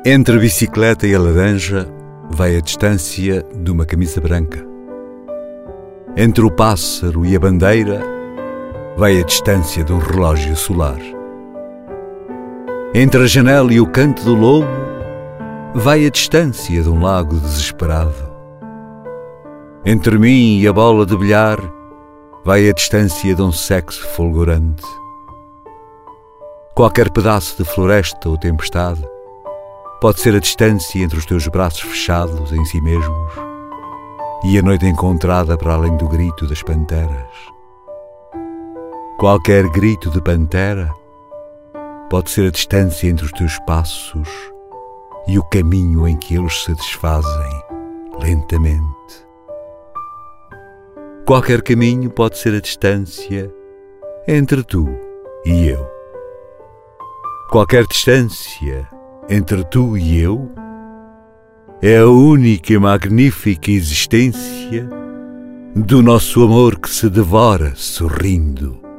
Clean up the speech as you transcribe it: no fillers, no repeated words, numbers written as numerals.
Entre a bicicleta e a laranja vai a distância de uma camisa branca. Entre o pássaro e a bandeira vai a distância de um relógio solar. Entre a janela e o canto do lobo vai a distância de um lago desesperado. Entre mim e a bola de bilhar vai a distância de um sexo fulgurante. Qualquer pedaço de floresta ou tempestade pode ser a distância entre os teus braços fechados em si mesmos e a noite encontrada para além do grito das panteras. Qualquer grito de pantera pode ser a distância entre os teus passos e o caminho em que eles se desfazem lentamente. Qualquer caminho pode ser a distância entre tu e eu. Qualquer distância entre tu e eu é a única e magnífica existência do nosso amor que se devora sorrindo.